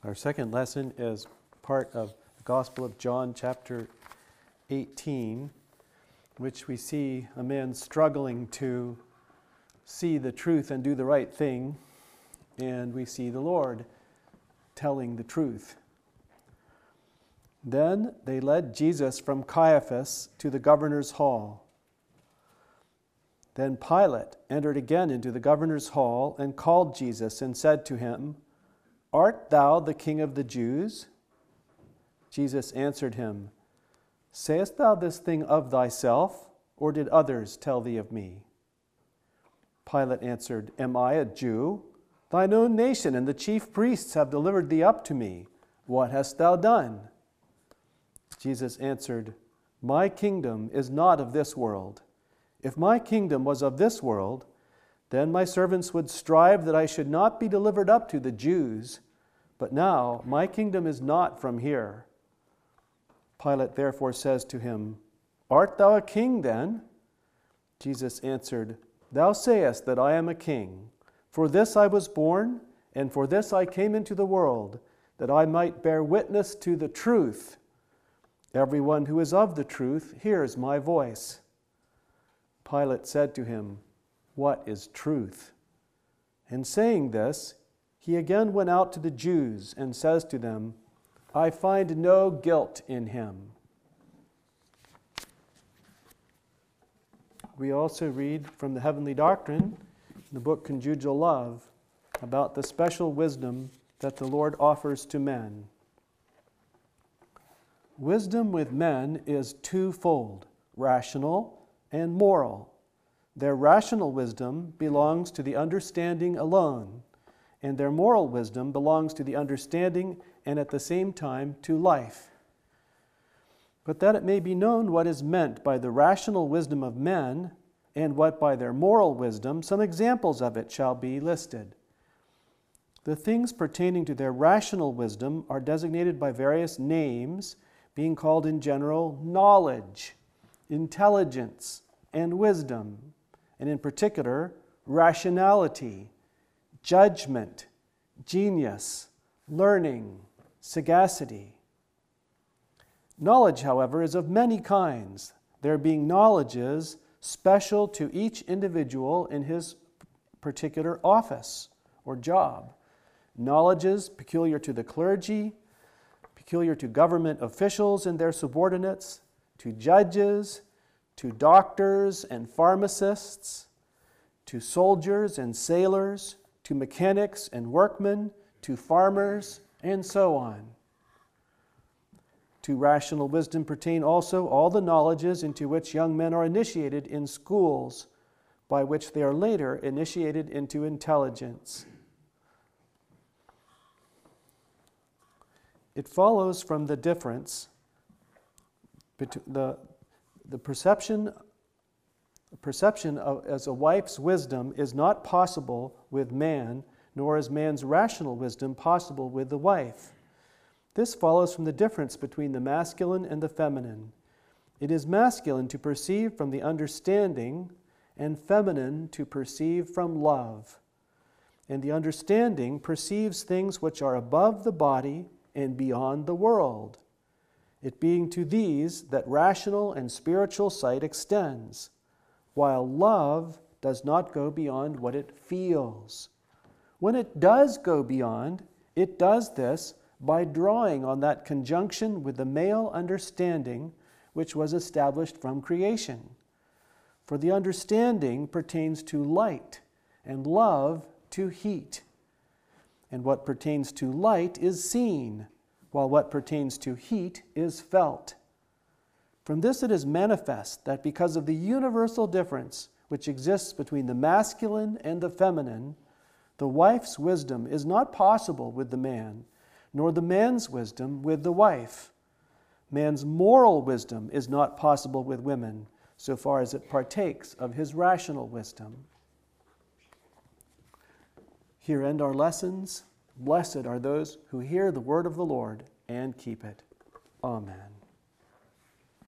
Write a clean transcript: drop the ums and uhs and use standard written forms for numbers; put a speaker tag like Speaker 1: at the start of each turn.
Speaker 1: Our second lesson is part of the Gospel of John, chapter 18, which we see a man struggling to see the truth and do the right thing, and we see the Lord telling the truth. Then they led Jesus from Caiaphas to the governor's hall. Then Pilate entered again into the governor's hall and called Jesus and said to him, "Art thou the King of the Jews?" Jesus answered him, "Sayest thou this thing of thyself, or did others tell thee of me?" Pilate answered, "Am I a Jew? Thine own nation and the chief priests have delivered thee up to me. What hast thou done?" Jesus answered, "My kingdom is not of this world. If my kingdom was of this world, then my servants would strive that I should not be delivered up to the Jews. But now my kingdom is not from here." Pilate therefore says to him, "Art thou a king then?" Jesus answered, "Thou sayest that I am a king. For this I was born, and for this I came into the world, that I might bear witness to the truth. Everyone who is of the truth hears my voice." Pilate said to him, "What is truth?" And saying this, he again went out to the Jews and says to them, "I find no guilt in him." We also read from the Heavenly Doctrine, in the book Conjugal Love, about the special wisdom that the Lord offers to men. Wisdom with men is twofold, rational and moral. Their rational wisdom belongs to the understanding alone, and their moral wisdom belongs to the understanding and at the same time to life. But that it may be known what is meant by the rational wisdom of men and what by their moral wisdom, some examples of it shall be listed. The things pertaining to their rational wisdom are designated by various names, being called in general knowledge, intelligence, and wisdom, and in particular rationality, judgment, genius, learning, sagacity. Knowledge, however, is of many kinds, there being knowledges special to each individual in his particular office or job. Knowledges peculiar to the clergy, peculiar to government officials and their subordinates, to judges, to doctors and pharmacists, to soldiers and sailors, to mechanics and workmen, to farmers, and so on. To rational wisdom pertain also all the knowledges into which young men are initiated in schools, by which they are later initiated into intelligence. It follows from the difference between the perception of, as a wife's wisdom is not possible with man, nor is man's rational wisdom possible with the wife. This follows from the difference between the masculine and the feminine. It is masculine to perceive from the understanding, and feminine to perceive from love. And the understanding perceives things which are above the body and beyond the world, it being to these that rational and spiritual sight extends, while love does not go beyond what it feels. When it does go beyond, it does this by drawing on that conjunction with the male understanding which was established from creation. For the understanding pertains to light, and love to heat. And what pertains to light is seen, while what pertains to heat is felt. From this it is manifest that because of the universal difference which exists between the masculine and the feminine, the wife's wisdom is not possible with the man, nor the man's wisdom with the wife. Man's moral wisdom is not possible with women, so far as it partakes of his rational wisdom. Here end our lessons. Blessed are those who hear the word of the Lord and keep it. Amen.